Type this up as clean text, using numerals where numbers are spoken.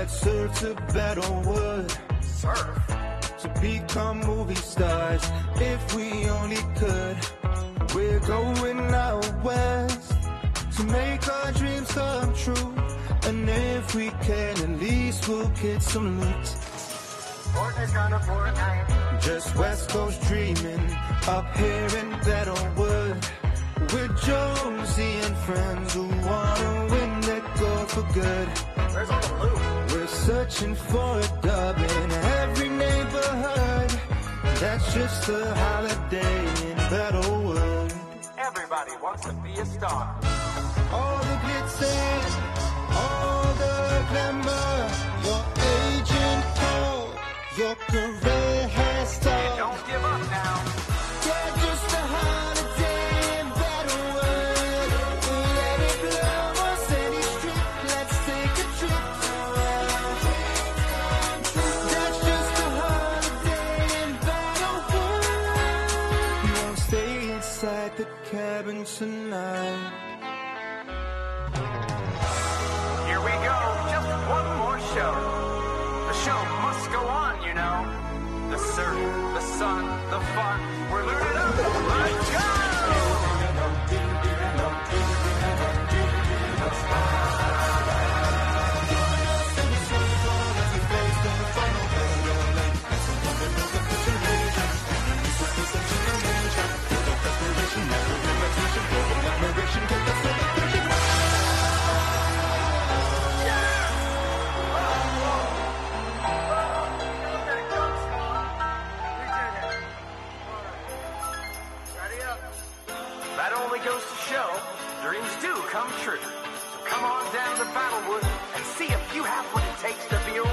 Let's surf to Battlewood. Surf? To become movie stars, if we only could. We're going out west to make our dreams come true. And if we can, at least we'll get some loot. Fortnite's gonna Fortnite. Just West Coast dreaming, up here in Battlewood. With Jonesy and friends who wanna win that goal for good. Where's all the loot? We're searching for a dub in every neighborhood. That's just a holiday in Battlewood. Everybody wants to be a star. All the glitzer, all the glamour. Your agent called, your career has stalled. Don't give up now. Yeah, just a holiday in Battlewood. We let it blow on Sandy Street. Let's take a trip. That's just a holiday in Battlewood. You won't stay inside the cabin tonight. Here we go. Just one more show. The show must go on, you know. The surf, the sun, the fun. We're loaded up. Let's go! That only goes to show dreams do come true. So come on down to Battlewood and see if you have what it takes to be a